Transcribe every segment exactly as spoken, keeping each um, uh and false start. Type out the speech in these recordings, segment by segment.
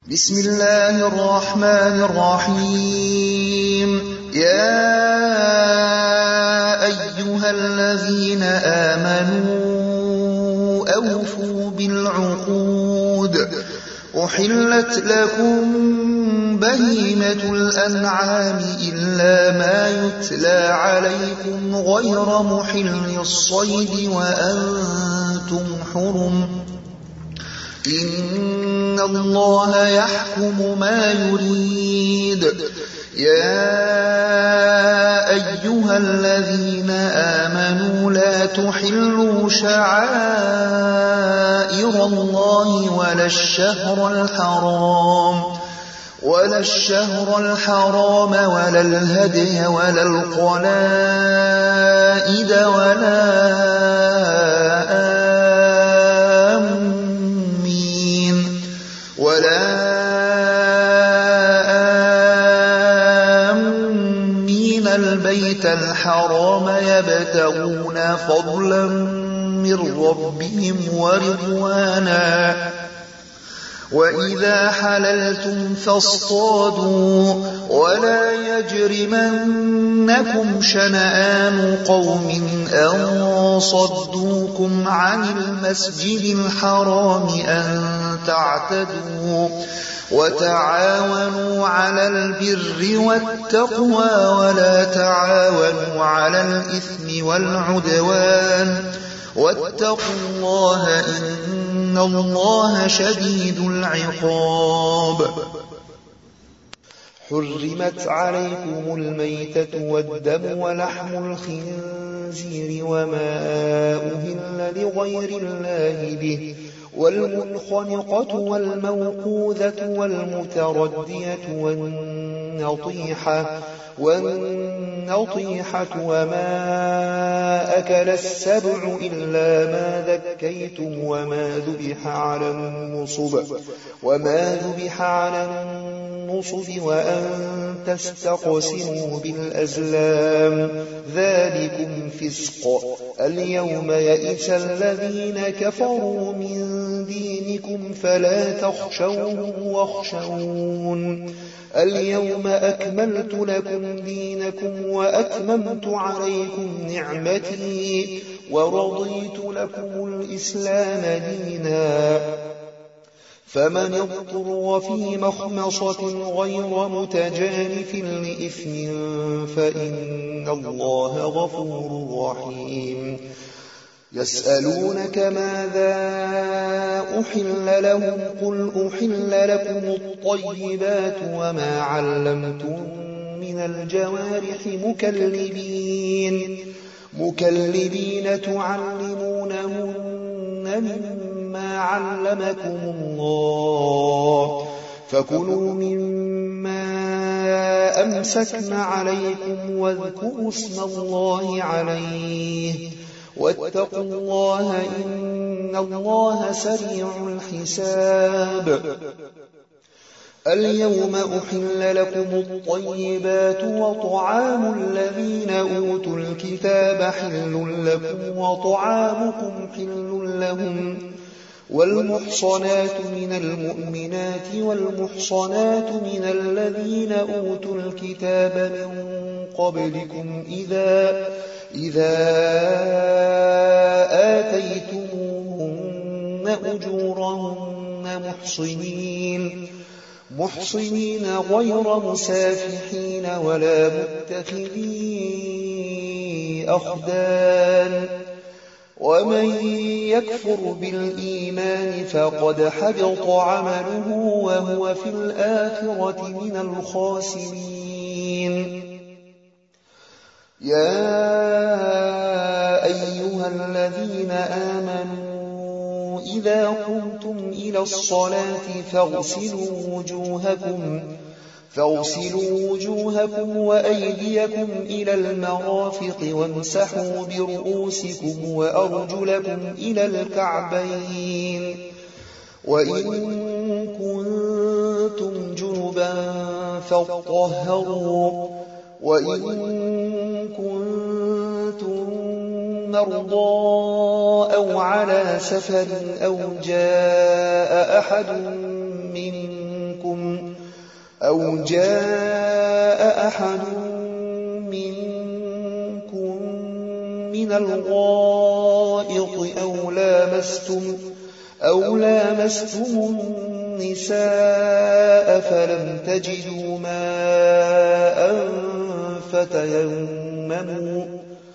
بسم الله الرحمن الرحيم. يا أيها الذين آمنوا أوفوا بالعقود. أحلت لكم بهيمة الأنعام إلا ما يتلى عليكم غير محل الصيد وأنتم حرم. إن الله يحكم ما يريد. يا أيها الذين آمنوا لا تحلوا شعائر الله ولا الشهر الحرام ولا الشهر الحرام ولا الهدي ولا القلائد ولا آمين ولا آمين البيت الحرام يبتغون فضلا من ربهم ورضوانا. وإذا حللتم فاصطادوا ولا يجرمنكم شنآن قوم أن صدوكم عن المسجد الحرام أن تعتدوا. وتعاونوا على البر والتقوى ولا تعاونوا على الإثم والعدوان واتقوا الله إن الله شديد العقاب. حرمت عليكم الميتة والدم ولحم الخنزير وما أهل لغير الله به والمنخنقة والموقوذة والمتردية والنطيحة والنطيحة وما أكل السبع إلا ما ذكيتم وما ذبح على النصب وما ذبح على النصب وأن تستقسموا بالأزلام ذلكم فسق. اليوم يئس الذين كفروا من دينكم فلا تخشوهم واخشون. اليوم أكملت لكم دينكم وأتممت عليكم نعمتي ورضيت لكم الإسلام دينا. فمن اضطر في مخمصة غير متجانف لإثم فإن الله غفور رحيم. يسألونك ماذا أحل لهم قل أحل لكم الطيبات وما علمتم من الجوارح مكلبين مكلبين تعلمونهن مما علمكم الله فكلوا مما أمسكن عليكم واذكروا اسم الله عليه واتقوا الله إن الله سريع الحساب. اليوم أحل لكم الطيبات وطعام الذين أوتوا الكتاب حل لكم وطعامكم حل لهم. والمحصنات من المؤمنات والمحصنات من الذين أوتوا الكتاب من قبلكم إذا إذا آتيتموهن أجورهن محصنين محصنين غير مسافحين ولا متخذي أخدان. ومن يكفر بالإيمان فقد حبط عمله وهو في الآخرة من الخاسرين. يا أيها الذين آمنوا إذا قمتم إلى الصلاة فاغسلوا وجوهكم فاغسلوا وجوهكم وأيديكم إلى المرافق وامسحوا برؤوسكم وأرجلكم إلى الكعبين وإن كنتم جنبا فاطهروا وإن كنتم مرضى أو على سفر أو جاء أحد منكم أو جاء أحد منكم من الغائط أو لامستم, أو لامستم النساء فلم تجدوا ماء فتيمموا,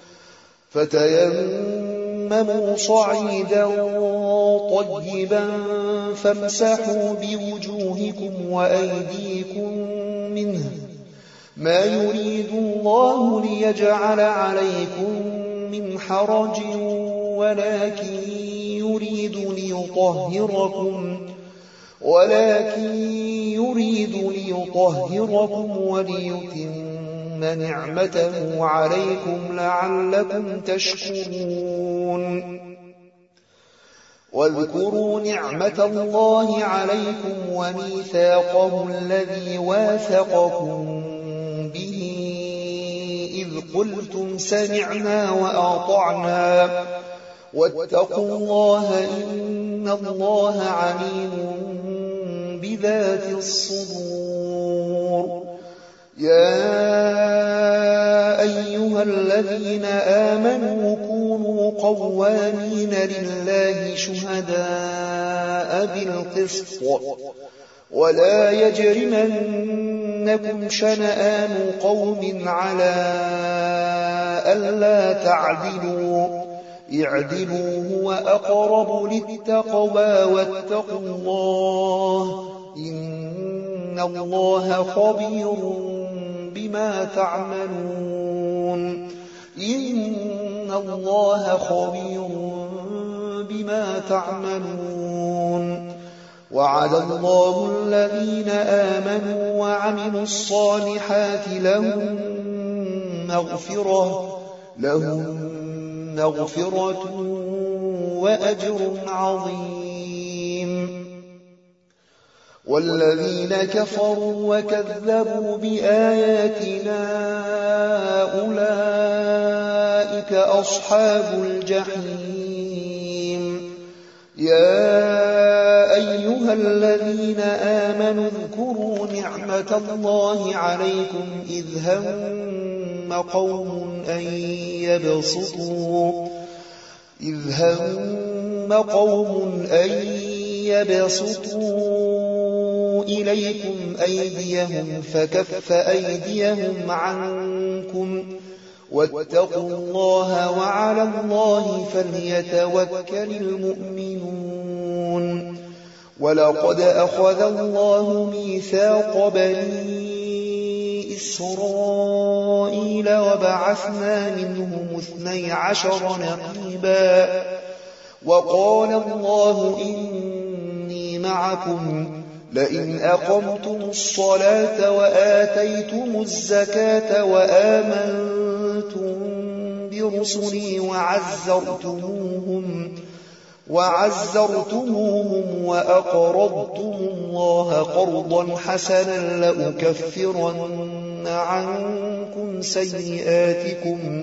فتيمموا صعيدا طيبا فامسحوا بوجوهكم وأيديكم منه, ما يريد الله ليجعل عليكم من حرج ولكن يريد ليطهركم ولكن يريد ليطهركم وليتم نعمته عليكم لعلكم تشكرون. واذكروا نعمة الله عليكم وميثاقه الذي واثقكم به إذ قلتم سمعنا وأطعنا واتقوا الله إن الله عليم بذات الصدور. يا أيها الذين آمنوا كونوا قوامين لله شهداء بالقسط ولا يجرمنكم شنآن قوم على ألا تعدلوا اعدلوا هو أقرب للتقوى واتقوا الله إن الله خبير بما تعملون إن الله خبير بما تعملون. وعد الله الذين آمنوا وعملوا الصالحات لهم مغفرة لهم مغفرة وأجر عظيم. والذين كفروا وكذبوا بآياتنا أولئك أصحاب الجحيم. يا أيها الذين آمنوا اذكروا نعمة الله عليكم إذ هم قوم أن يبسطوا إذ هم قوم أن يبسطوا إليكم أيديهم فكف أيديهم عنكم واتقوا الله وعلى الله فليتوكل المؤمنون. ولقد أخذ الله ميثاق بني إسرائيل وبعثنا منهم اثني عشر نقيبا وقال الله إني معكم لئن أقمتم الصلاة وآتيتم الزكاة وآمنتم برسلي وعزرتموهم وعزرتموهم وأقرضتم الله قرضا حسنا لأكفرن عنكم سيئاتكم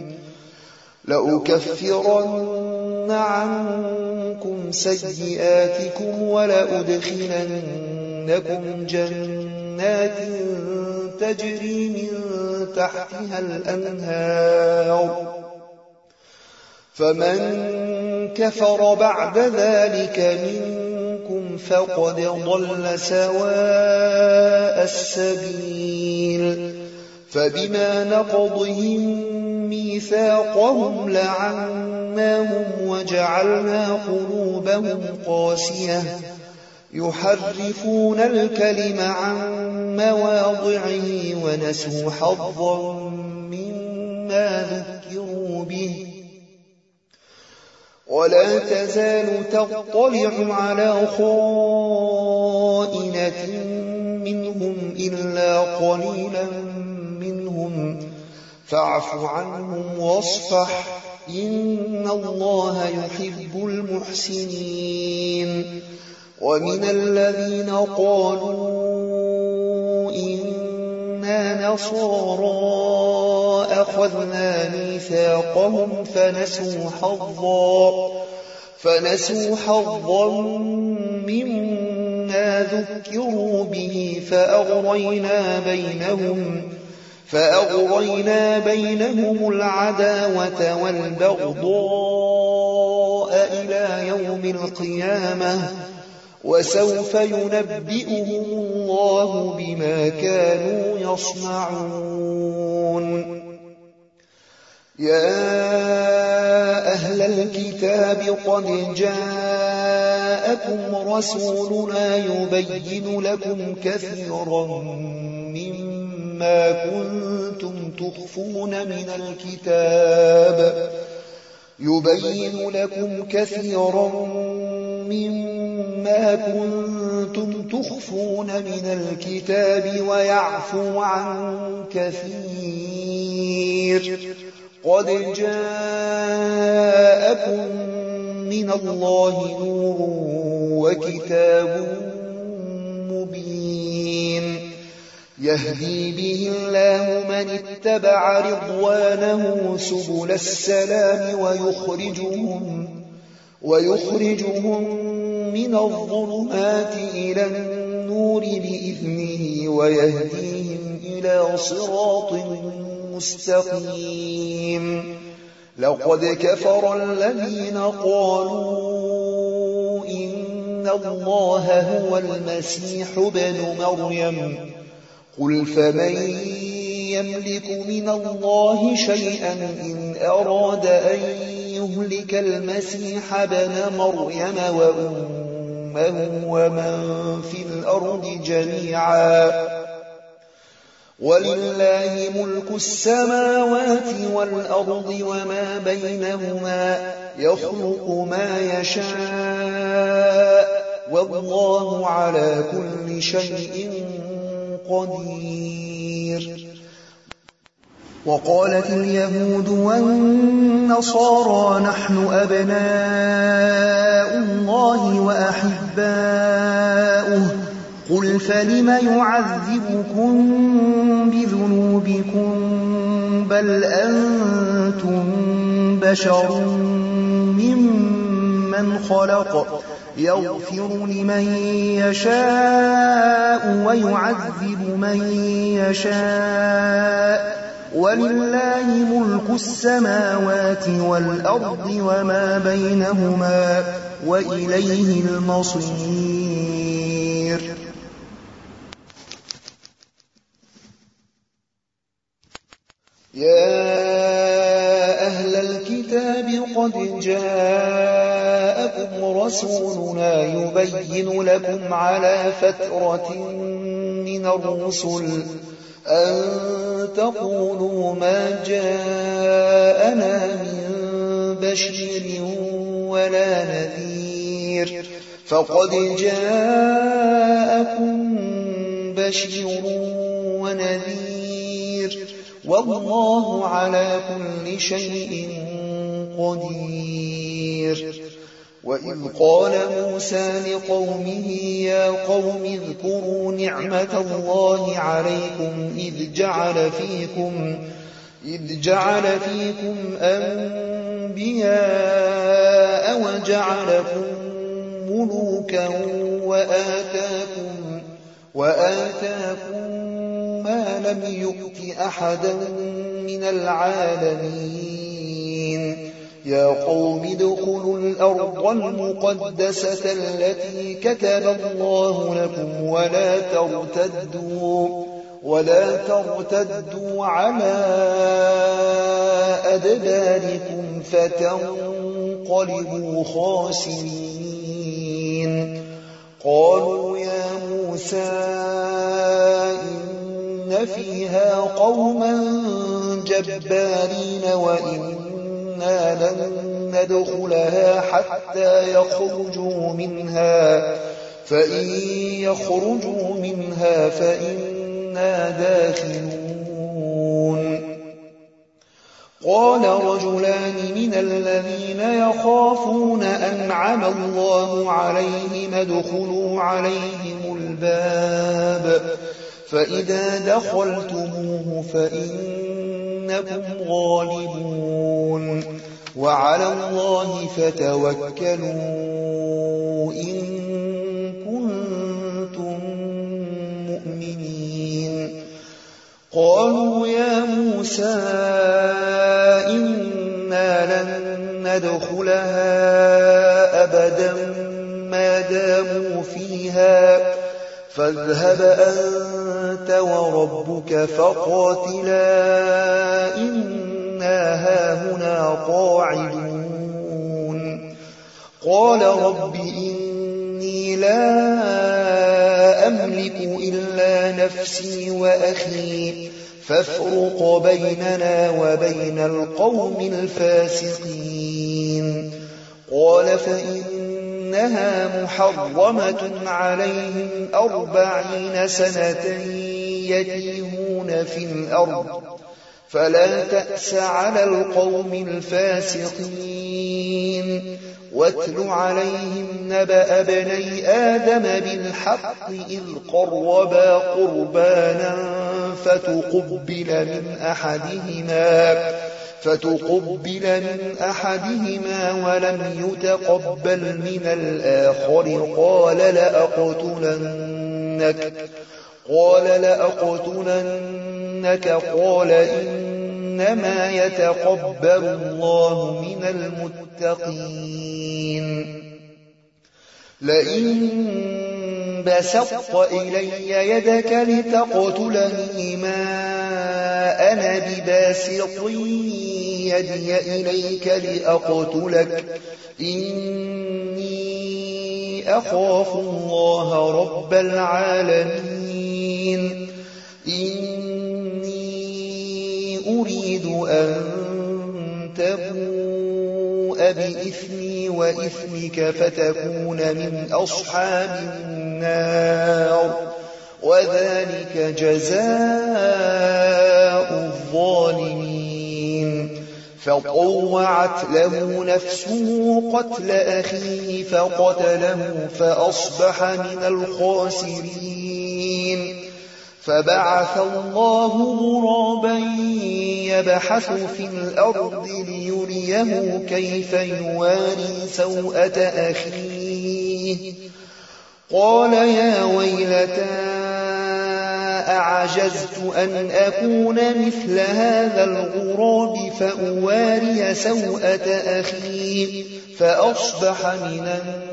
لأكفرن عنكم سيئاتكم ولأدخلنكم جنات تجري من تحتها الأنهار فمن كفر بعد ذلك منكم فقد ضل سواء السبيل. فبما نقضهم ميثاقهم لعناهم وجعلنا قلوبهم قاسية يحرفون الكلم عن مواضعه ونسوا حظا مما ذكروا به. ولا تزال تطلع على خائنة منهم إلا قليلا منهم فاعف عنهم واصفح إن الله يحب المحسنين. ومن الذين قالوا إنا نصارى أخذنا ميثاقهم فنسوا حظا فنسوا حظا مما ذكروا به فأغرينا بينهم فأغرينا بينهم العداوة والبغضاء إلى يوم القيامة وسوف ينبئهم الله بما كانوا يصنعون. يا أهل الكتاب قد جاءكم رسولنا يبين لكم كثيرا مما كنتم تخفون من الكتاب يبين لكم كثيرا مما كنتم تخفون من الكتاب ويعفو عن كثير. قد جاءكم من الله نور وكتاب مبين يهدي به الله من اتبع رضوانه سبل السلام ويخرجهم ويخرجهم من الظلمات إلى النور بإذنه ويهديهم إلى صراط مستقيم. لقد كفر الذين قالوا إن الله هو المسيح ابن مريم قل فمن يملك من الله شيئا إن أراد أن يهلك المسيح ابن مريم وأمه ومن في الأرض جميعا ولله ملك السماوات والأرض وما بينهما يخلق ما يشاء والله على كل شيء قدير. وقالت اليهود والنصارى نحن أبناء الله وأحباؤه قل فلم يعذبكم بذنوبكم بل أنتم بشر ممن خلق يغفر لمن يشاء ويعذب من يشاء ولله ملك السماوات والأرض وما بينهما وإليه المصير. يا أهل الكتاب قد جاءكم رسولنا يبين لكم على فترة من الرسل أن تقولوا ما جاءنا من بشير ولا نذير فقد جاءكم بشير ونذير والله على كل شيء قدير. وإذ قال موسى لقومه يا قوم اذكروا نعمة الله عليكم إذ جعل فيكم إذ جعل فيكم أنبياء وجعلكم ملوكا وآتاكم وآتاكم ما لم يؤت أحدا من العالمين. يا قوم ادخلوا الأرض المقدسة التي كتب الله لكم ولا ترتدوا ولا ترتدوا على أدباركم فتنقلبوا خاسرين. قالوا يا موسى إن فيها قوما جبارين وإنا لن ندخلها حتى يخرجوا منها فإن يخرجوا منها فإنا داخلون. قال رجلان من الذين يخافون أنعم الله عليهم ادخلوا عليهم الباب فإذا دخلتموه فإنكم غالبون وعلى الله فتوكلوا إن كنتم مؤمنين. قالوا يا موسى إنا لن ندخلها أبدا ما داموا فيها فاذهب أنت وربك فقاتلا إنا هاهنا قاعدون قال رب إني لا أملك إلا نفسي وأخي فافرق بيننا وبين القوم الفاسقين قال فإنها محرمة عليهم أربعين سنة يتيهون في الأرض فلا تأس على القوم الفاسقين واتل عليهم نبأ ابني آدم بالحق إذ قربا قربانا فتقبل من أحدهما فتقبل من أحدهما ولم يتقبل من الآخر قال لأقتلنك قال لأقتلنك قال إنما يتقبل الله من المتقين لئن بسطت إلي يدك لتقتلني ما أنا بباسط يدي إليك لأقتلك إني أخاف الله رب العالمين إني أريد أن تبوء بإثمي وإثمك فتكون من أصحاب النار وذلك جزاء الظالمين فطوعت له نفسه قتل أخيه فقتله فأصبح من الخاسرين فبعث الله غرابا يبحث في الأرض ليريه كيف يواري سوءة أخيه قال يا ويلتى أعجزت أن أكون مثل هذا الغراب فأواري سوءة أخي فأصبح من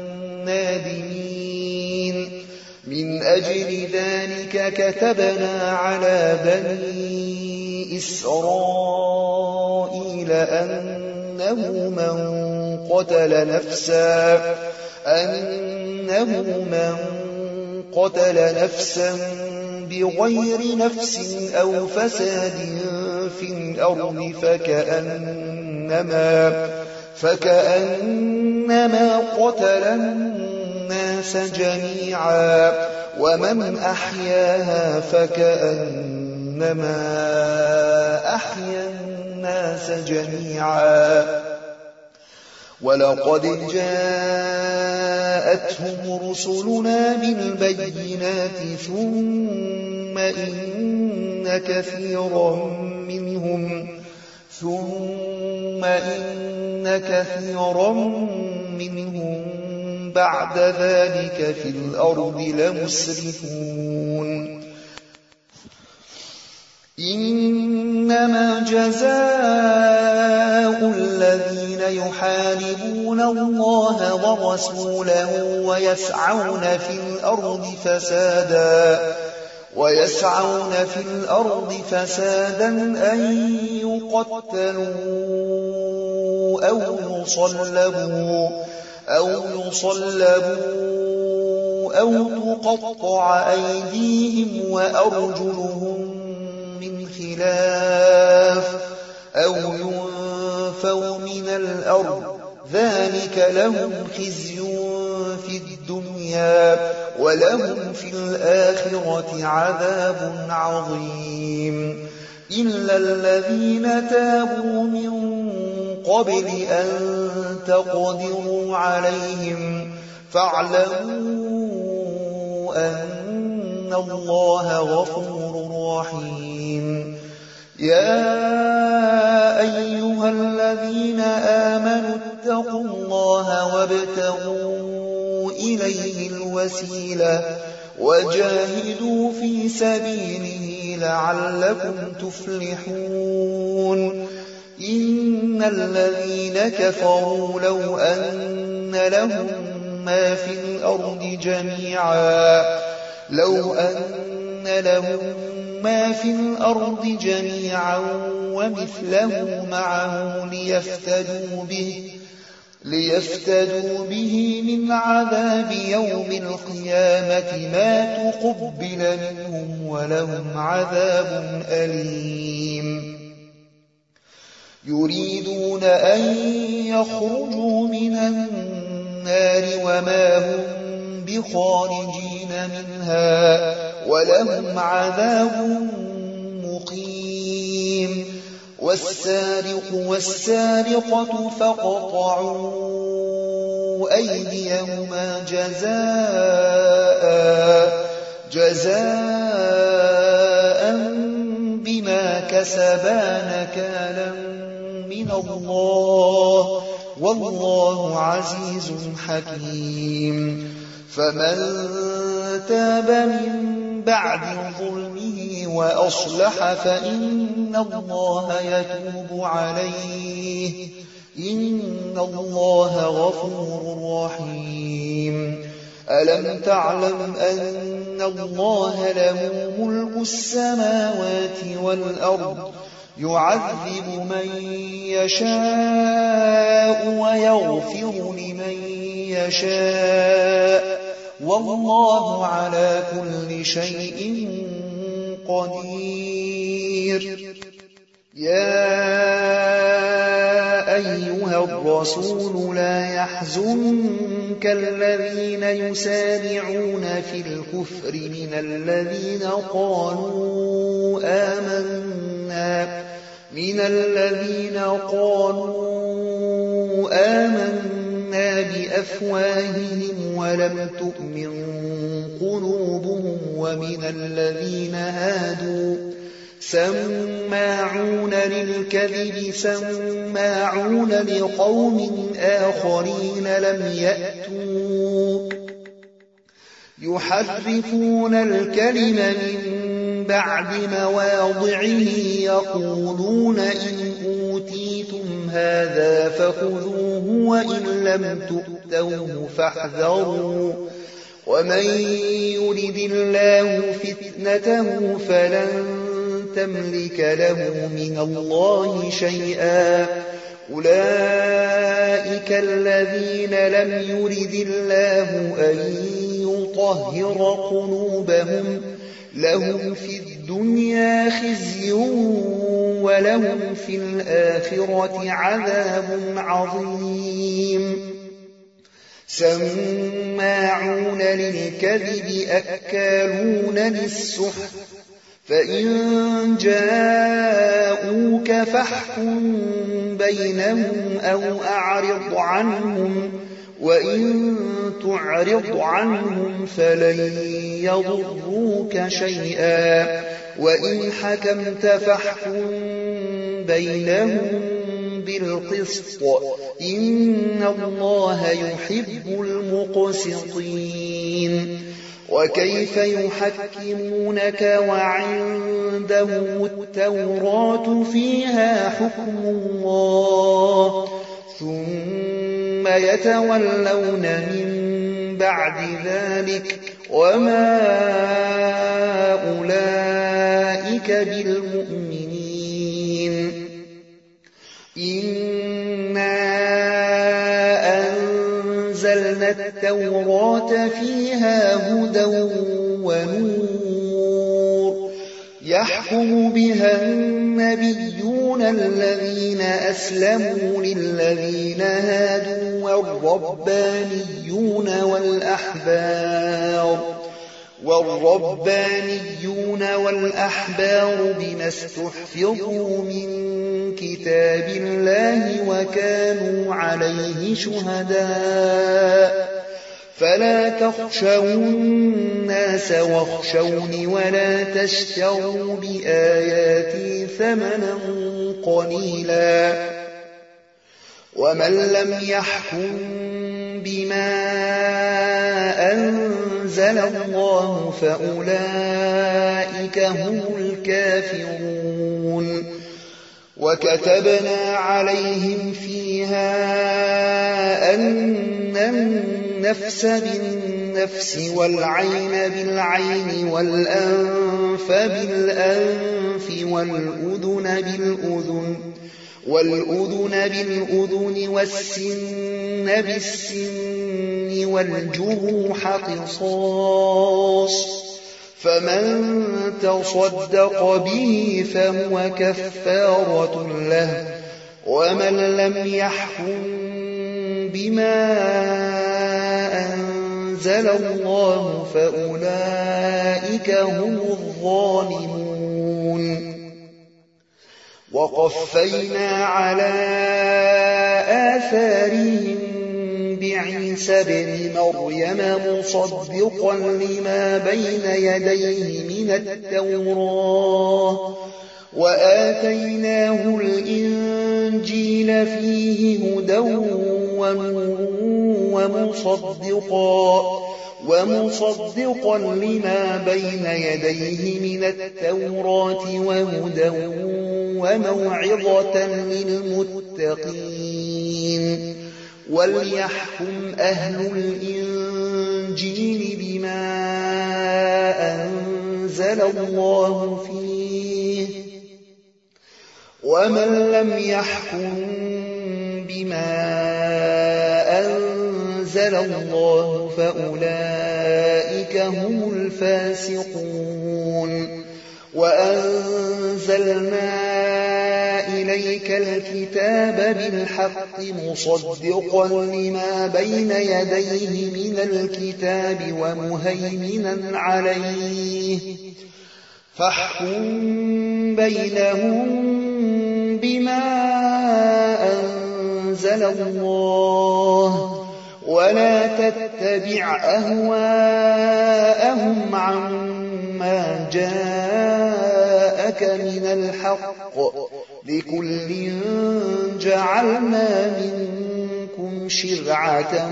النادمين من أجل ذلك كتبنا على بني إسرائيل أنه من قتل نفسا أنه من قتل نفسا بغير نفس أو فساد في الأرض فكأنما فكأنما قتل الناس جميعا ومن أحياها فكأنما أحيا الناس جميعا ولقد جاءتهم رسلنا بالبينات ثم إن كثيرا منهم ثم إن كثيرا منهم بعد ذلك في الأرض لمسرفون إنما جزاء الذين يحاربون الله ورسوله ويسعون في الأرض فسادا ويسعون في الأرض فسادا أن يقتلوا أو يصلبوا أو يصلبوا أو تقطع أيديهم وأرجلهم من خلاف أو ينفوا من الأرض ذلك لهم خزي في الدنيا ولهم في الآخرة عذاب عظيم إلا الذين تابوا من قبل أن تقدروا عليهم فاعلموا أن الله غفور رحيم يا أيها الذين آمنوا اتقوا الله وابتغوا إليه الوسيلة وجاهدوا في سبيله لعلكم تفلحون إن الذين كفروا لو أن لهم ما في الأرض جميعا لو أن لهم ما في الأرض جميعا ومثله معه ليفتدوا به ليفتدوا به من عذاب يوم القيامة ما تقبل منهم ولهم عذاب أليم يريدون أن يخرجوا من النار وما هم بخارجين منها ولهم عذاب مقيم والسارق والسارقة فاقطعوا أيديهما جزاء جزاء بما كسبا نكالا من الله والله عزيز حكيم فمن تاب من بعد ظلمه وأصلح فإن الله يتوب عليه إن الله غفور رحيم ألم تعلم أن الله له ملك السماوات والأرض يعذب من يشاء ويغفر لمن يشاء والله على كل شيء قدير يا أيها الرسول لا يحزنك الذين يسارعون في الكفر من الذين قالوا آمنا من الذين قالوا آمنا بأفواههم ولم تؤمن قلوبهم ومن الذين هادوا سماعون للكذب سماعون لقوم آخرين لم يأتوك يحرفون الكلم من بعد مواضعه يقولون إن أوتيتم هذا فخذوه وإن لم تؤتوه فاحذروا ومن يرد الله فتنته فلن تملك له من الله شيئا أولئك الذين لم يرد الله أن يطهر قلوبهم لهم في الدنيا خزي ولهم في الآخرة عذاب عظيم سماعون للكذب أكالون للسحت فإن جاءوك فاحكم بينهم أو أعرض عنهم وإن تعرض عنهم فلن يضروك شيئا وإن حكمت فاحكم بينهم بالقسط إن الله يحب المقسطين وكيف يحكمونك وعندهم التوراة فيها حكم الله ثم يتولون من بعد ذلك وما أولئك بالمؤمنين إنا أنزلنا التوراة فيها هدى ونور يحكم بها النبيون الذين أسلموا للذين هادوا والربانيون والأحبار والربانيون والأحبار بما استحفظوا من كتاب الله وكانوا عليه شهداء فلا تخشوا الناس واخشوني ولا تشتروا بآياتي ثمنا قليلا ومن لم يحكم بما أنزل أنزل الله فأولئك هم الكافرون وكتبنا عليهم فيها أن النفس بالنفس والعين بالعين والأنف بالأنف والأذن بالأذن والأذن بالأذن والسن بالسن والجروح قصاص فمن تصدق به فهو كفارة له ومن لم يحكم بما أنزل الله فأولئك هم الظالمون وقفينا على آثارهم بعيسى ابن مريم مصدقا لما بين يديه من التوراة وآتيناه الإنجيل فيه هدى ونور ومصدقا ومصدقا لما بين يديه من التوراة وهدى وموعظة للمتقين وليحكم أهل الإنجيل بما أنزل الله فيه ومن لم يحكم بما أنزل الله فأولئك هم الفاسقون وأنزلنا إليك الكتاب بالحق مصدقا لما بين يديه من الكتاب ومهيمنا عليه فاحكم بينهم بما أنزل الله ولا تتبع أهواءهم عما جاءك من الحق لكل جعلنا منكم شرعة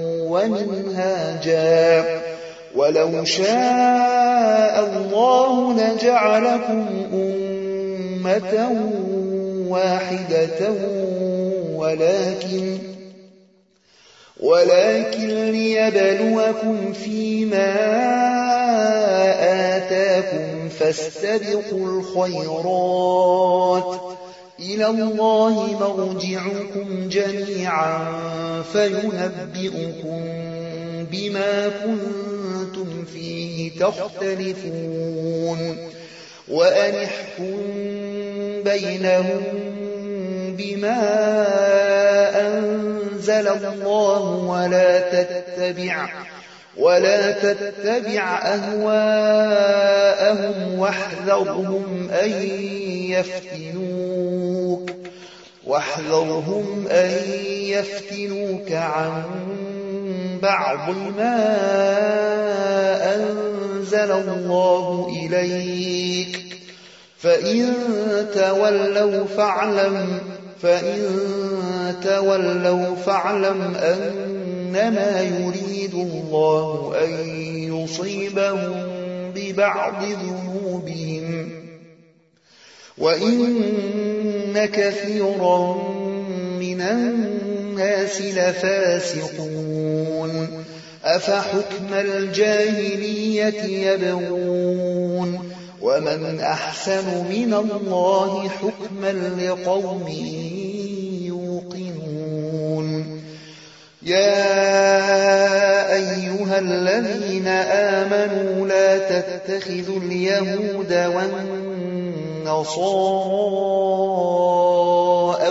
ومنهاجا ولو شاء الله لجعلكم أمة واحدة ولكن ولكن ليبلوكم فيما آتاكم فاستبقوا الخيرات إلى الله مرجعكم جميعا فينبئكم بما كنتم فيه تختلفون وأن احكم بينهم بما أنزل الله ولا تتبع ولا تتبع أهواءهم واحذرهم أن يفتنوك واحذرهم أن يفتنوك عن بعض ما أنزل الله إليك فإن تولوا فاعلم فإن تولوا فاعلم أنما يريد الله أن يصيبهم ببعض ذنوبهم وإن كثيرا من الناس لفاسقون أفحكم الجاهلية يبغون ومن أحسن من الله حكما لقوم يوقنون يا أيها الذين آمنوا لا تتخذوا اليهود والنصارى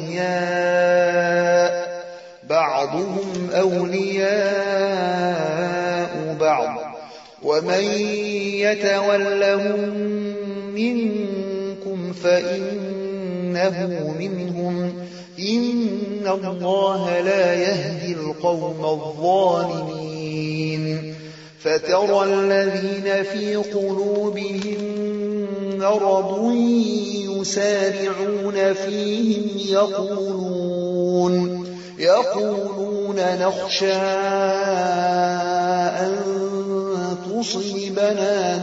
أولياء بعضهم أولياء بعض ومن يتولهم منكم فإنه منهم إن الله لا يهدي القوم الظالمين فترى الذين في قلوبهم مرض يسارعون فيهم يقولون يقولون نخشى أن تصيبنا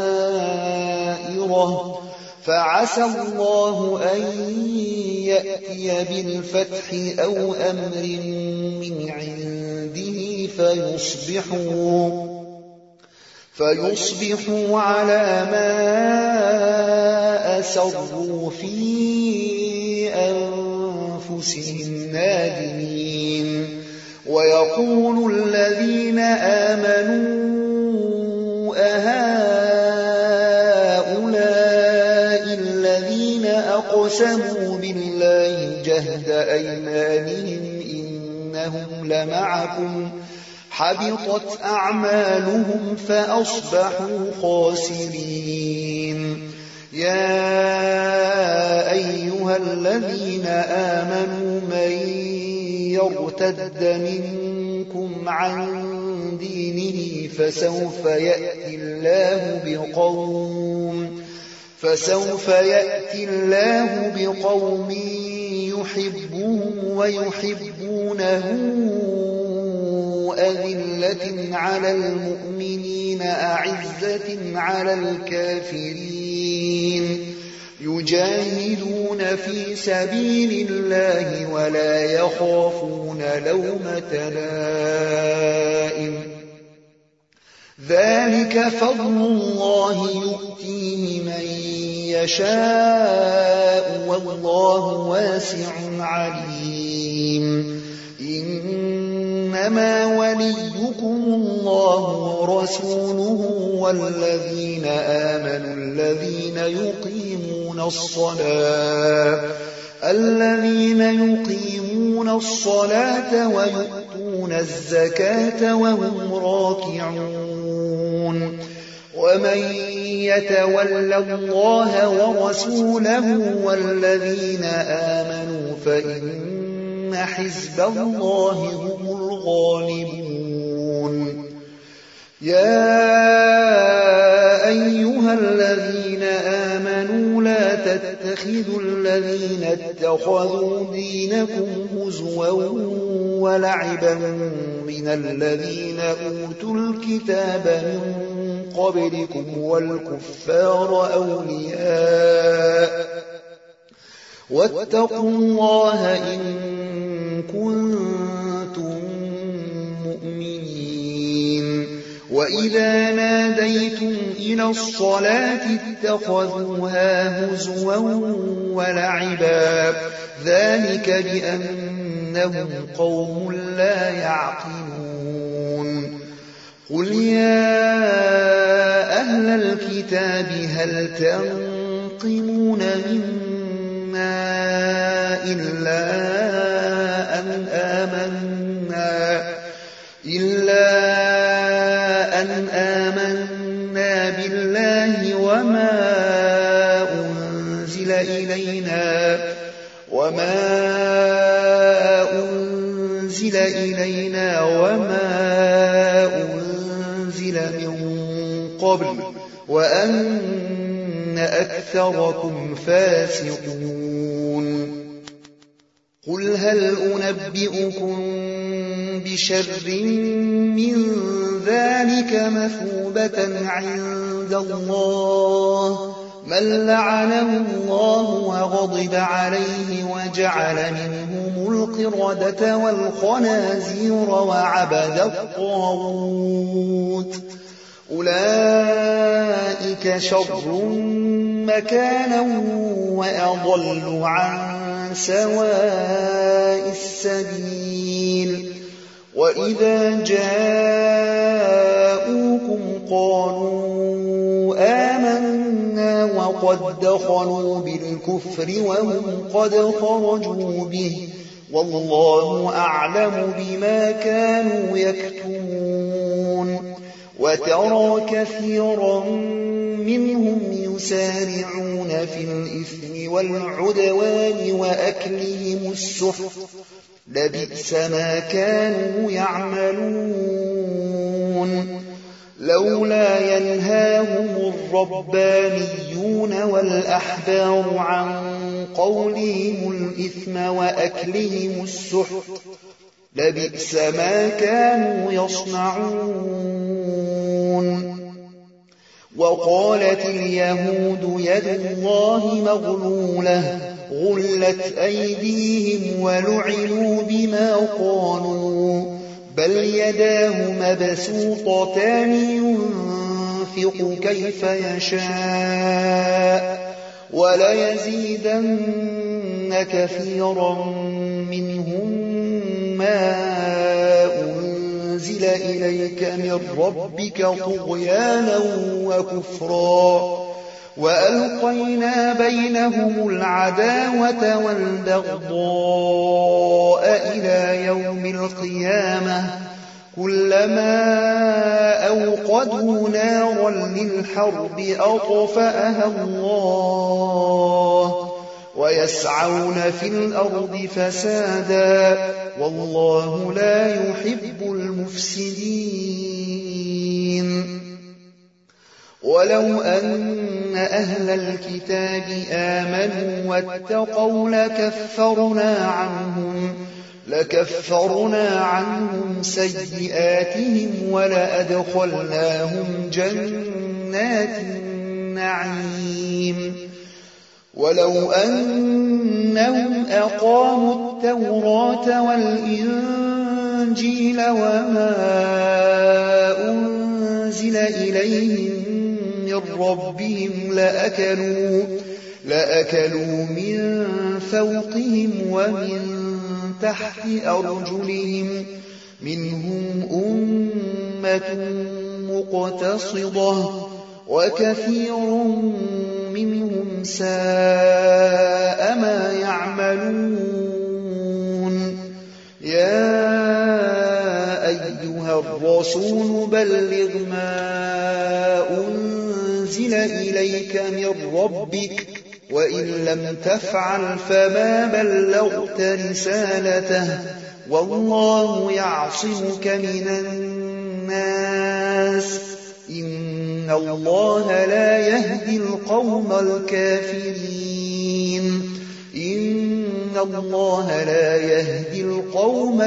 دائرة فعسى الله أن يأتي بالفتح أو أمر من عنده فيصبحوا, فيصبحوا على ما أسروا في أنفسهم نادمين. ويقول الذين آمنوا أهؤلاء الذين أقسموا بالله جهد أيمانهم إنهم لمعكم حبطت أعمالهم فأصبحوا خاسرين. يا أيها الذين آمنوا من يرتد منكم عن دينه فسوف يأتي الله بقوم فسوف يأتي الله بقوم يحبهم ويحبونه أذلة على المؤمنين أعزة على الكافرين يجاهدون في سبيل الله ولا يخافون لومة لائم. ذلك فضل الله يؤتيه من يشاء والله واسع عليم. إنما وليكم الله ورسوله والذين آمنوا الذين يقيمون الصلاة الذين يقيمون الصلاة ويؤتون الزكاة وهم راكعون. ومن يتول الله ورسوله والذين آمنوا فإن حزب الله هم الغالبون. يا أيها الذين آمنوا لا تتخذوا الذين اتخذوا دينكم هزوا ولعبا من الذين أوتوا الكتاب من قبلكم والكفار أولياء واتقوا الله إن كنتم مؤمنين. وإذا ناديتم إلى الصلاة اتخذوها هزوا ولعبا ذلك بأنهم قوم لا يعقلون. قل يا أهل الكتاب هل تنقمون منا إلا أن آمنا إلا أن آمنا بالله وما أنزل إلينا وما أنزل إلينا وما أنزل من قبل وأن أكثركم فاسقون. قل هل أنبئكم بشر من ذلك مثوبة عند الله من لعنه الله وغضب عليه وجعل منهم القردة والخنازير وعبد الطاغوت أولئك شر مكانا وأضل عن سواء السبيل. وإذا جاءوكم قالوا آمنا وقد دخلوا بالكفر وهم قد خرجوا به والله أعلم بما كانوا يكتمون. وترى كثيرا منهم يسارعون في الإثم والعدوان وأكلهم السحت لبئس ما كانوا يعملون. لولا ينهاهم الربانيون والأحبار عن قولهم الإثم وأكلهم السحت لبئس ما كانوا يصنعون. وقالت اليهود يد الله مغلولة غلت أيديهم ولعنوا بما قالوا بل يداه مبسوطتان ينفق كيف يشاء وليزيدن كثيرا منهم ما أنزل إليك من ربك طغيانا وكفرا وألقينا بينهم العداوة والبغضاء إلى يوم القيامة كلما أوقدوا نارا للحرب أطفأها الله ويسعون في الأرض فسادا والله لا يحب المفسدين ولو أن أهل الكتاب آمنوا واتقوا لكفرنا عنهم لكفرنا عنهم سيئاتهم ولأدخلناهم جنات النعيم ولو أنهم أقاموا التوراة والإنجيل وما أنزل إليهم من ربهم لأكلوا, لأكلوا من فوقهم ومن تحت أرجلهم منهم أمة مقتصدة وكثير منهم ساء ما يعملون يا أيها الرسول بلغ ما أنزل إليك من ربك وإن لم تفعل فما بلغت رسالته والله يعصمك من الناس إن الله لا يهدي القوم الكافرين إن الله لا يهدي القوم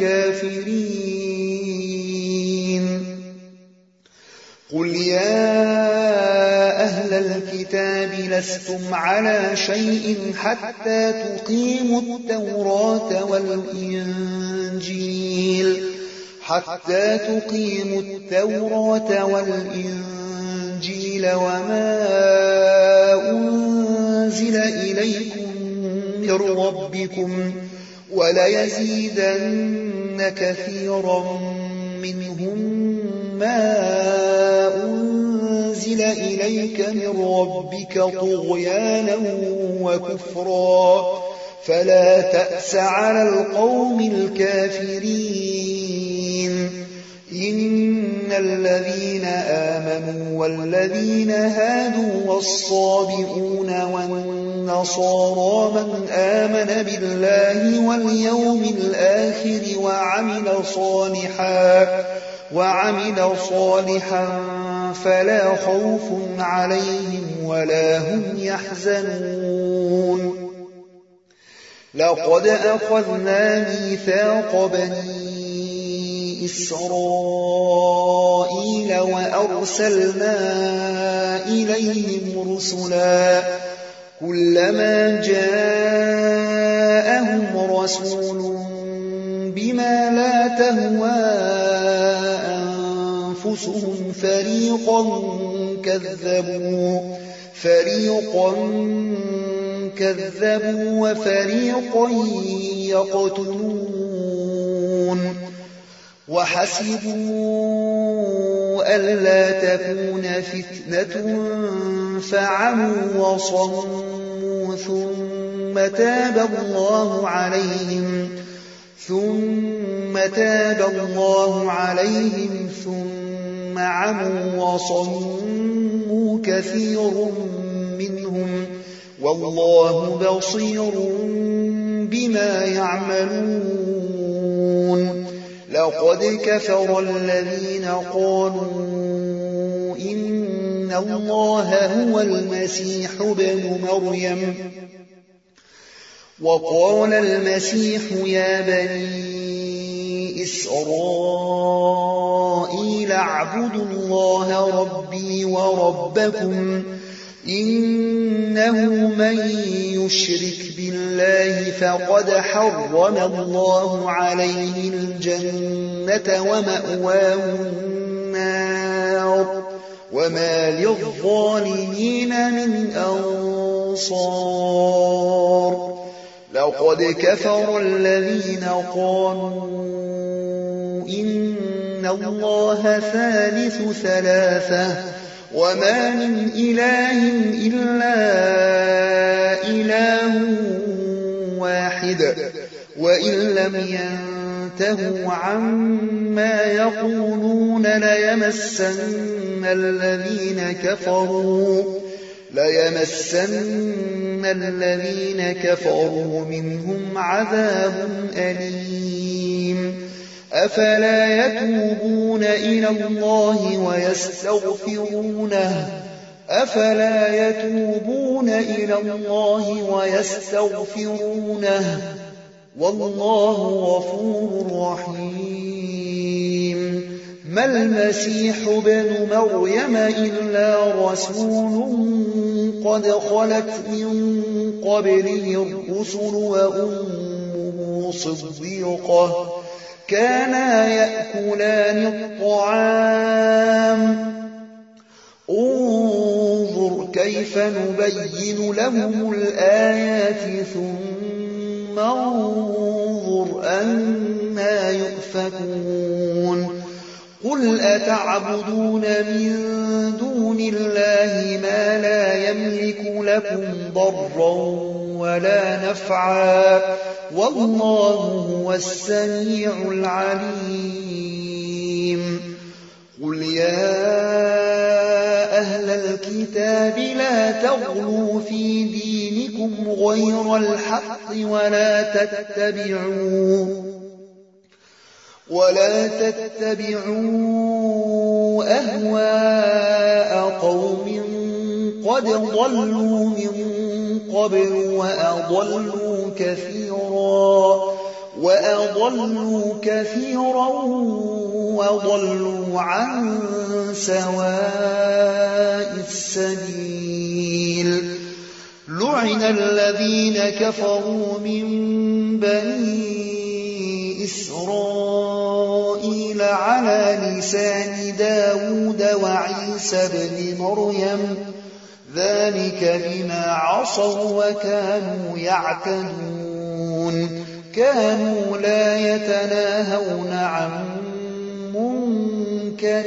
الكافرين قل يا أهل الكتاب لستم على شيء حتى تقيموا التوراة والإنجيل حتى تقيموا التوراة والإنجيل وما أنزل إليكم من ربكم وليزيدن كثيرا منهم ما أنزل إليك من ربك طغيانا وكفرا فلا تأس على القوم الكافرين إن الذين آمنوا والذين هادوا والصابئون والنصارى من آمن بالله واليوم الآخر وعمل صالحا وعمل صالحا فلا خوف عليهم ولا هم يحزنون لقد أخذنا ميثاق بني إسرائيل وأرسلنا إليهم رسلا كلما جاءهم رسول بما لا تهوى أنفسهم فريقا كذبوا فريقا كذبوا وفريقا يقتلون وحسبوا ألا تكون فتنة فعموا وصموا ثم تاب الله عليهم ثم تاب الله عليهم ثم عموا وصموا كثير منهم والله بصير بما يعملون لقد كفر الذين قالوا إن الله هو المسيح ابن مريم وقال المسيح يا بني إسرائيل اعبدوا الله ربي وربكم إنه من يشرك بالله فقد حرم الله عليه الجنة ومأواه النار وما للظالمين من أنصار لقد كفر الذين قالوا إن الله ثالث ثلاثة وما من إله إلا إله واحد وإن لم ينتهوا عما يقولون ليمسن الذين كفروا ليمسن الذين كفروا منهم عذاب أليم أفلا يتوبون إلى الله ويستغفرونه أفلا يتوبون إلى الله ويستغفرونه والله غفور رحيم ما المسيح ابن مريم إلا رسول قد خلت من قبله الرسل وأمه صديقة كانا يأكلان الطعام انظر كيف نبين لهم الآيات ثم انظر أنا يؤفكون قل أتعبدون من دون الله ما لا يملك لكم ضرا ولا نفعا والله هو السميع العليم قل يا أهل الكتاب لا تغلوا في دينكم غير الحق ولا تتبعوا ولا تتبعوا أهواء قوم قد ضلوا من قبل وأضلوا كثيرا وأضلوا كثيرا وضلوا عن سواء السبيل لعن الذين كفروا من بني إسرائيل على لسان داود وعيسى بن مريم ذلك بما عصوا وكانوا يعتدون كانوا لا يتناهون عن منكر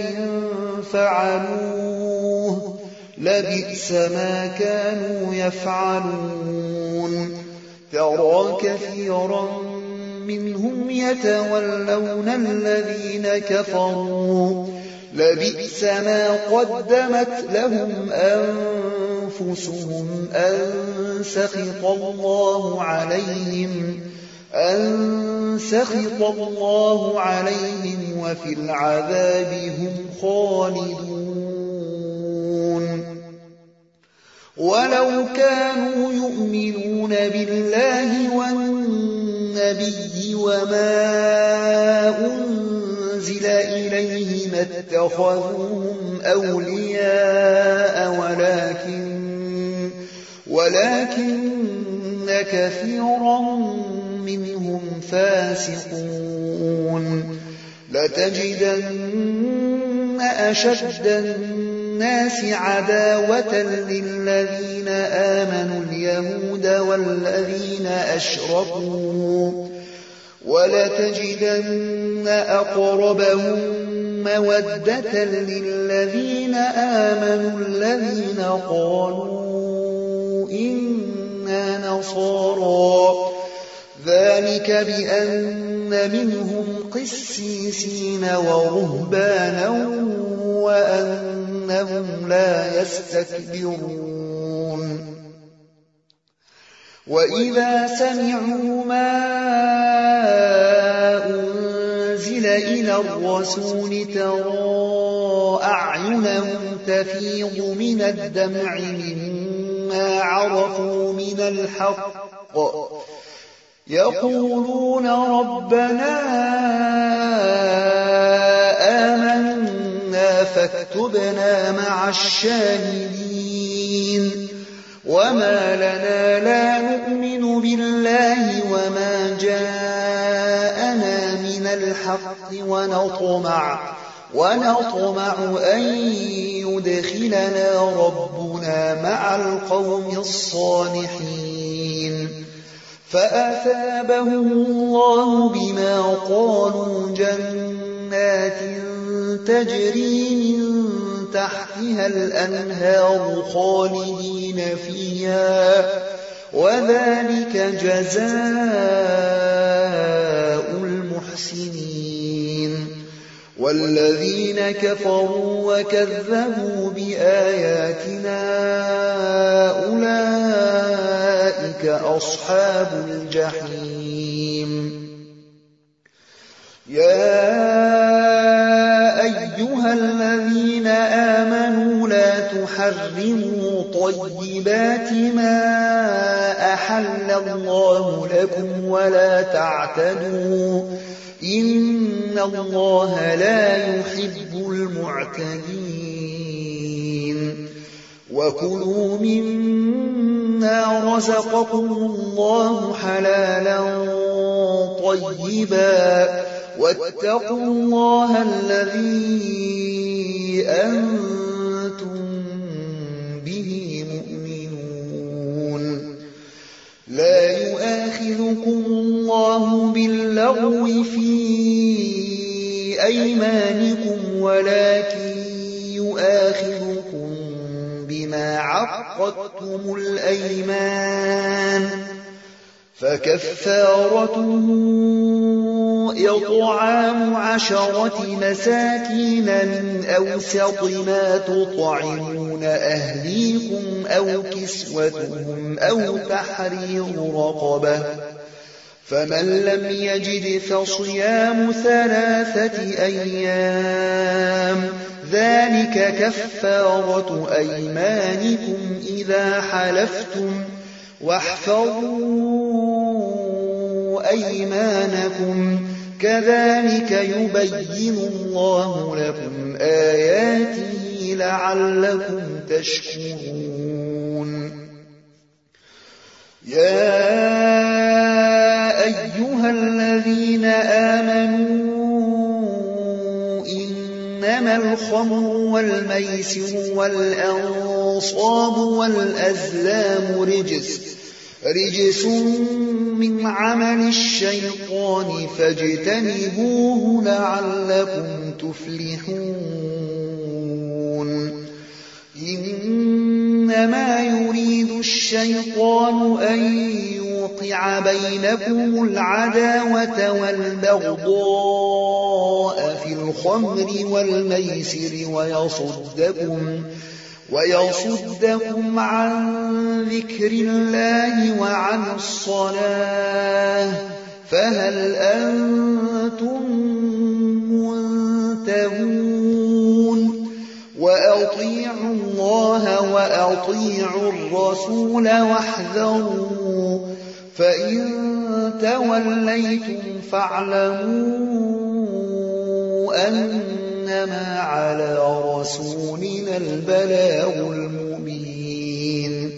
فعلوه لبئس ما كانوا يفعلون ترى كثيرا منهم يتولون الذين كفروا لبئس ما قدمت لهم أنفسهم أن سخط الله عليهم أن سخط الله عليهم وفي العذاب هم خالدون ولو كانوا يؤمنون بالله والنبي وما أنزل إليه ما اتخذوهم أولياء ولكن ولكن كثيرا منهم فاسقون لتجدن أشد الناس عداوة للذين آمنوا اليهود والذين أشركوا ولتجدن أقربهم مودة للذين آمنوا الذين قالوا إنا نصارى ذلك بأن منهم قسيسين ورهبانا وأنهم لا يستكبرون وإذا سمعوا ما أنزل إلى الرسول ترى أعينهم تفيض من الدمع مما عرفوا من الحق يقولون ربنا آمنا فاكتبنا مع الشاهدين وما لنا لا نؤمن بالله وما جاءنا من الحق ونطمع ونطمع أن يدخلنا ربنا مع القوم الصالحين فأثابهم الله بما قالوا جنات تجري من تحتها الأنهار خالدين فيها وذلك جزاء المحسنين والذين كفروا وكذبوا بآياتنا أولئك أصحاب الجحيم يا أيها الذين آمنوا لا تحرموا طيبات ما أحل الله لكم ولا تعتدوا إن الله لا يحب المعتدين وكلوا مما رزقكم الله حلالا طيبا واتقوا الله الذي أنتم به مؤمنون لا يؤاخذكم الله باللغو في أيمانكم ولكن يؤاخذكم بما عقدتم الأيمان فكفارته إطعام عشرة مساكين من أوسط ما تطعمون أهليكم أو كسوتهم أو تحرير رقبة فمن لم يجد فصيام ثلاثة أيام ذلك كفارة أيمانكم إذا حلفتم واحفظوا أيمانكم كذلك يبين الله لكم آياته لعلكم تشكرون يا أيها الذين آمنوا إنما الخمر والميسر والأنصاب والأزلام رجس رجس من عمل الشيطان فاجتنبوه لعلكم تفلحون إنما يريد الشيطان أن يوقع بينكم العداوة والبغضاء في الخمر والميسر ويصدكم ويصدكم عن ذكر الله وعن الصلاة فهل أنتم منتهون وأطيعوا الله وأطيعوا الرسول واحذروا فإن توليتم فاعلموا أنما على رسولنا البلاغ المبين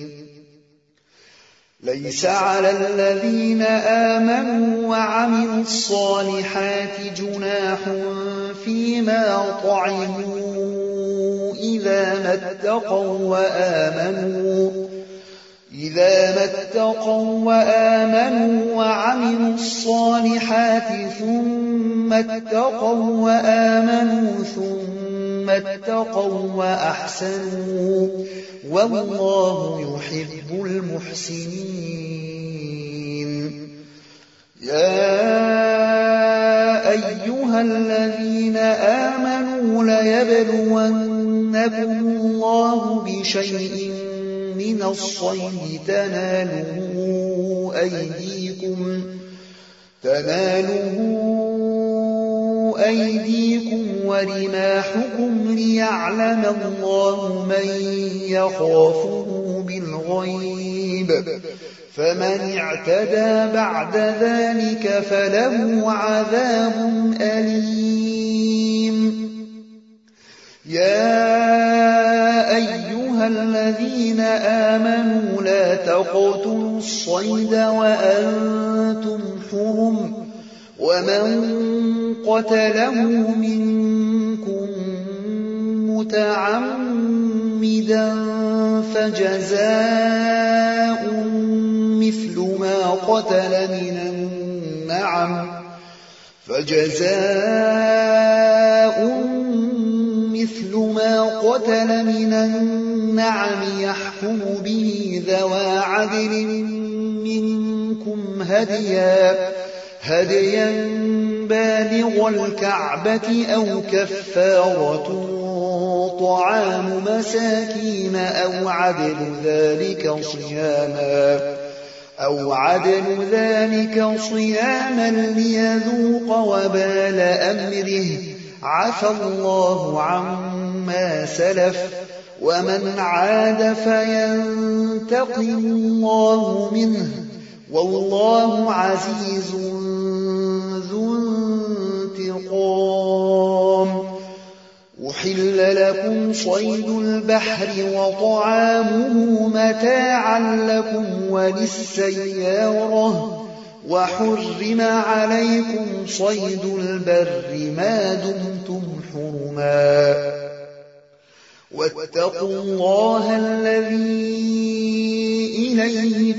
ليس على الذين آمنوا وعملوا الصالحات جناح فيما طعموا إذا ما اتقوا وآمنوا إذا ما اتقوا وآمنوا وعملوا الصالحات ثم اتقوا وآمنوا ثم اتقوا وأحسنوا والله يحب المحسنين يا أيها الذين آمنوا ليبلونكم الله بشيء من الصيد تناله أيديكم تناله أيديكم ورماحكم ليعلم الله من يخافه بالغيب فمن اعتدى بعد ذلك فله عذاب أليم. يا أيها الذين آمنوا لا تقتلوا الصيد وأنتم حرم، ومن قتله منكم متعمدا فجزاء مثل ما قتل من النعم فجزاء مثل ما قتل من النعم يحكم به ذوى عدل منكم هديا هديا بالغ الكعبة أو كفارة طعام مساكين أو عدل ذلك صياما أو عدل ذلك صياما ليذوق وبال أمره، عفى الله عما سلف، ومن عاد فينتقم الله منه، والله عزيز ذو انتقام. أحل لكم صيد البحر وطعامه متاعا لكم وللسيارة، وحرم عليكم صيد البر ما دمتم حرما، واتقوا الله الذي إليه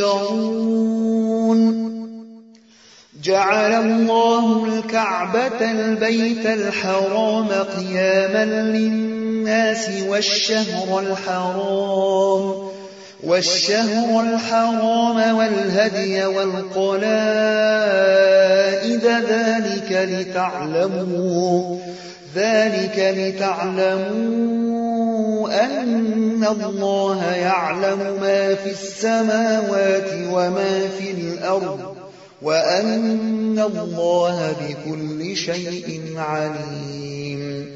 تحشرون. جعل الله الكعبة البيت الحرام قياما للناس والشهر الحرام والشهر الحرام والهدي والقلائد ذلك لتعلموا ذلك لتعلموا أن الله يعلم ما في السماوات وما في الأرض، وأن الله بكل شيء عليم.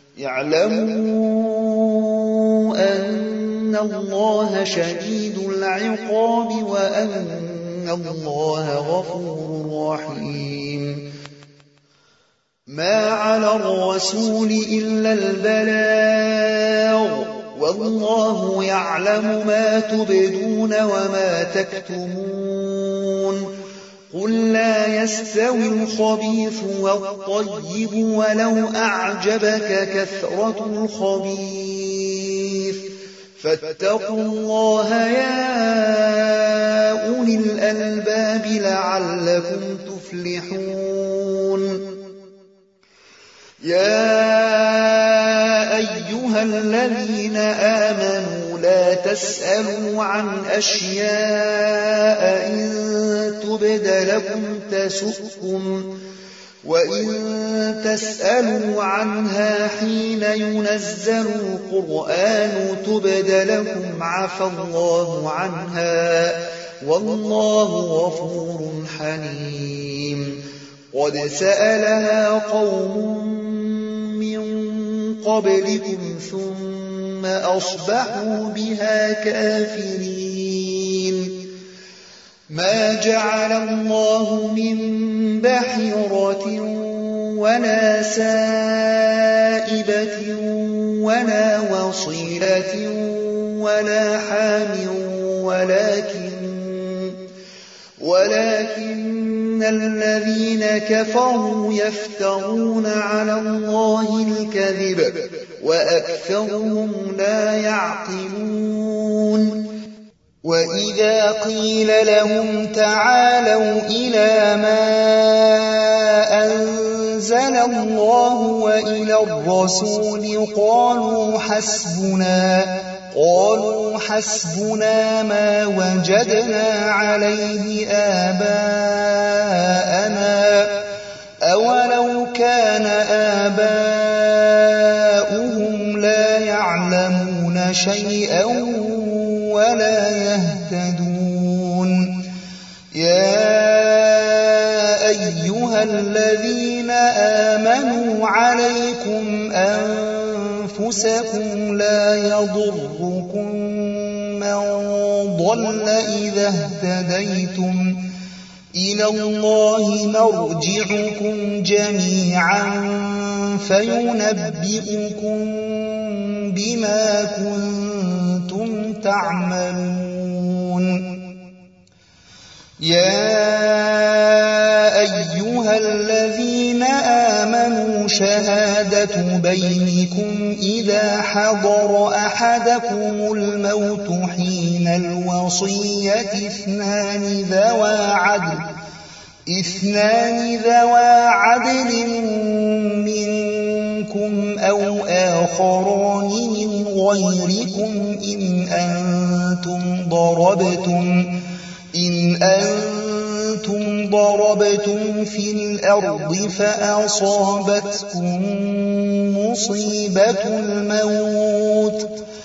يعلموا أن الله شديد العقاب وأن الله غفور رحيم. ما على الرسول إلا البلاغ، والله يعلم ما تبدون وما تكتمون. قل لا يستوي الخبيث والطيب ولو أعجبك كثرة الخبيث، فاتقوا الله يا أولي الألباب لعلكم تفلحون. يا أيها الذين آمنوا لا تسألوا عن أشياء إن تبد لكم تسؤكم، وإن تسألوا عنها حين ينزل القرآن تبد لكم عفى الله عنها، والله غفور حليم. قد سألها قوم من قبلكم ثم أصبحوا بها كافرين. ما جعل الله من بحيرة ولا سائبة ولا وصيلة ولا حام ولكن ولكن الذين كفروا يفترون على الله الكذب وأكثرهم لا يعقلون. وإذا قيل لهم تعالوا إلى ما أنزل الله وإلى الرسول قالوا حسبنا قالوا حسبنا ما وجدنا عليه آباءنا أولو كان آباؤهم لا يعلمون شيئا ولا يهتدون. يا أيها الذين آمنوا عليكم أنفسكم لا يضركم من ضل إذا اهتديتم إلى الله مرجعكم جميعا فينبئكم بما كنتم تعملون يا أيها الذين آمنوا شهادة بينكم إذا حضر أحدكم الموت حين الوصية اثنان ذوى عدل اثنان ذوى عدل منكم أو آخران من غيركم إن أنتم ضربتم إن أنتم ضربتم في الأرض فأصابتكم مصيبة الموت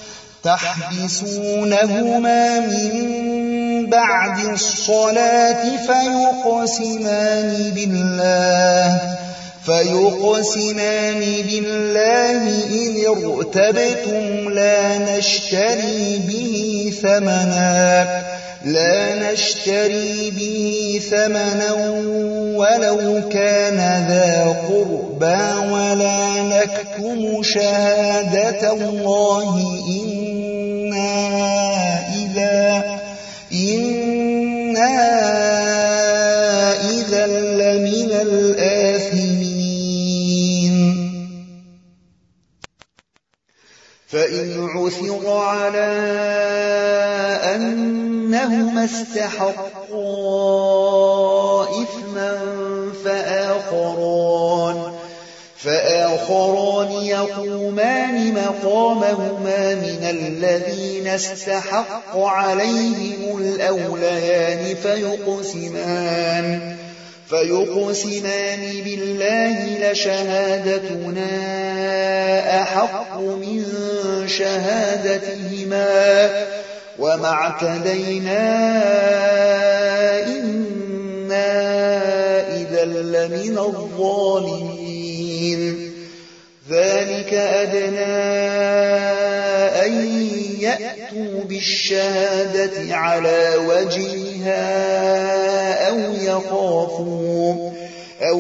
تحبسونهما من بعد الصلاة فيقسمان بالله فيقسمان بالله إن ارتبتم لا نشتري به ثمنا لا نشتري به ثمنا ولو كان ذا قربى ولا نكتم شهادة الله إنا إذا إنا إذا لمن الآثمين فإن عثر على أنهما استحقا إثما فآخران فآخران يقومان مقامهما من الذين استحق عليهم الأوليان فيقسمان فيقسمان بالله لشهادتنا أحق من شهادتهما وما اعتدينا إنا إذا لمن الظالمين ذلك أدنى أن يأتوا بالشهادة على وجهها أو يخافوا أو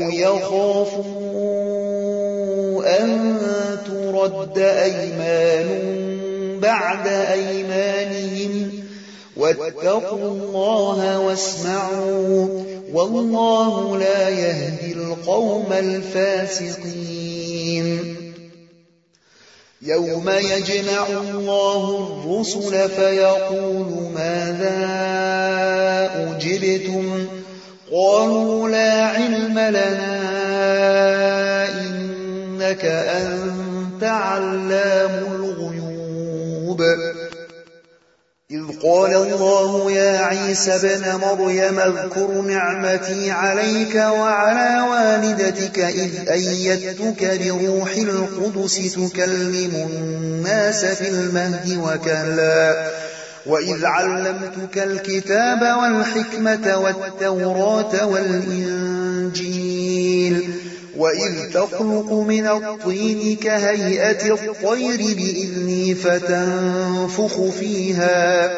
يخافوا أن ترد أيمان بعد أيمانهم واتقوا الله واسمعوا والله لا يهدي القوم الفاسقين يوم يجمع الله الرسل فيقول ماذا أجبتم قالوا لا علم لنا إنك أنت علام الغيوب إذ قال الله يا عيسى ابن مريم اذكر نعمتي عليك وعلى والدتك إذ أيدتك بروح القدس تكلم الناس في المهد وكهلا وإذ علمتك الكتاب والحكمة والتوراة والإنجيل وإذ تخلق من الطين كهيئة الطير بإذني فتنفخ فيها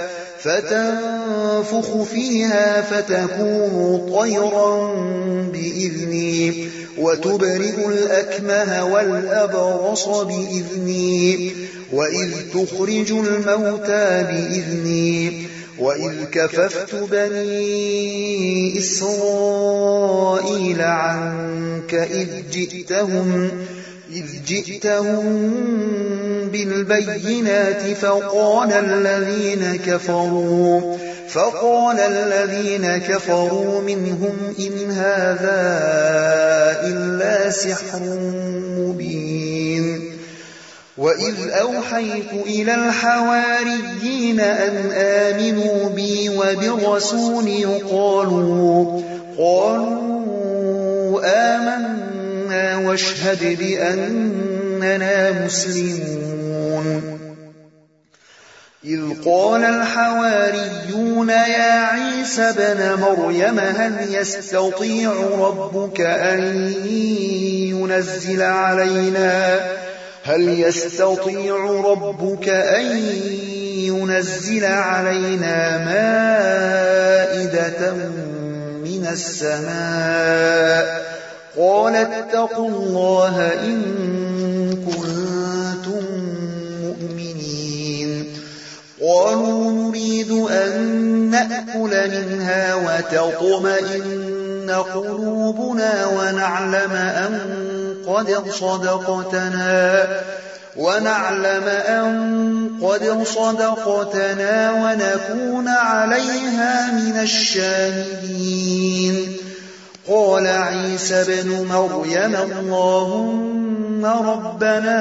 فتنفخ فيها فتكون طيرا بإذني وتبرئ الأكمه والأبرص بإذني وإذ تخرج الموتى بإذني وإذ كففت بني إسرائيل عنك إذ جئتهم إذ جئتهم بالبينات فقال الذين كفروا فقال الذين كفروا منهم إن هذا إلا سحر مبين وإذ أوحيت إلى الحواريين أن آمنوا بي وبرسولي قالوا قالوا آمنا واشهد بأننا مسلمون إذ قال الحواريون يا عيسى ابن مريم هل يستطيع ربك أن ينزل علينا هل يستطيع ربك أن لينزل علينا مائدة من السماء قال اتقوا الله إن كنتم مؤمنين قالوا نريد أن نأكل منها وتطمئن قلوبنا ونعلم أن قد صدقتنا ونعلم أن قد صدقتنا ونكون عليها من الشاهدين قال عيسى ابن مريم اللهم ربنا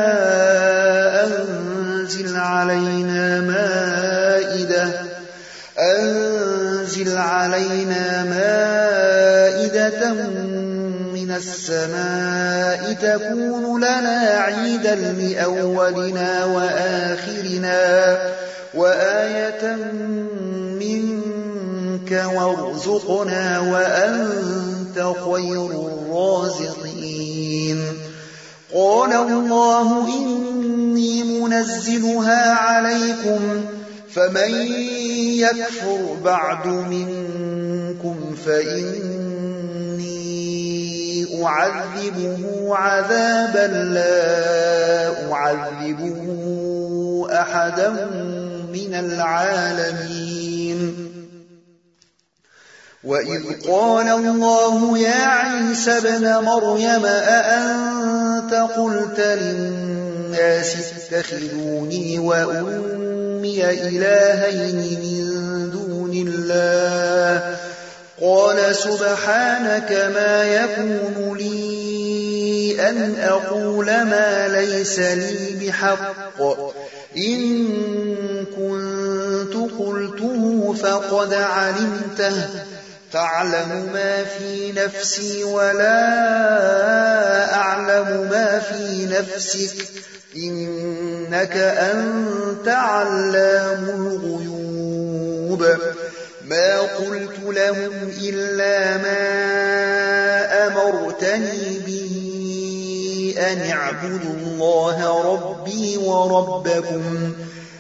أنزل علينا مائدة أنزل علينا مائدة من السماء تكون لنا عيدا لأولنا وآخرنا وآية منك وارزقنا وأنت خير الرازقين قال الله إني منزلها عليكم فمن يكفر بعد منكم فإني أعذبه عذابا لا أعذبه أحدا من العالمين وإذ قال الله يا عيسى ابن مريم أأنت قلت للناس اتخذوني وأمي إلهين من دون الله قال سبحانك ما يكون لي أن أقول ما ليس لي بحق إن كنت قلته فقد علمته تعلم ما في نفسي ولا أعلم ما في نفسك إنك أنت علام الغيوب ما قلت لهم إلا ما أمرتني به أن اعبدوا الله ربي وربكم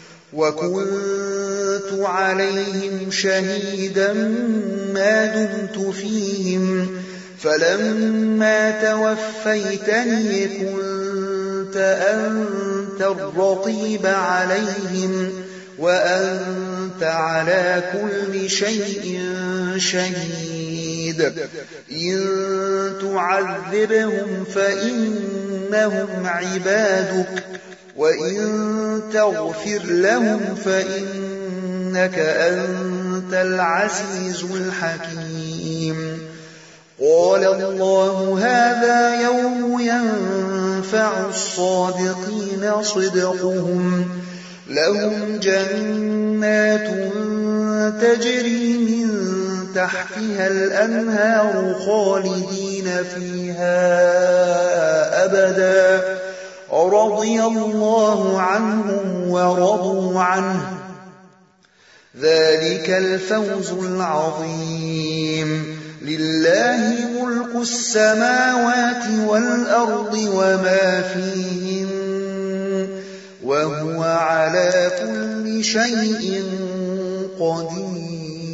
وكنت عليهم شهيدا ما دمت فيهم فلما توفيتني كنت أنت الرقيب عليهم وأنت على كل شيء شهيد إن تعذبهم فإنهم عبادك وإن تغفر لهم فإنك أنت العزيز الحكيم قال الله هذا يوم ينفع الصادقين صدقهم لهم جنات تجري من تحتها الأنهار خالدين فيها أبدا رضي الله عنهم ورضوا عنه ذلك الفوز العظيم لله ملك السماوات والأرض وما فيهن وهو على كل شيء قدير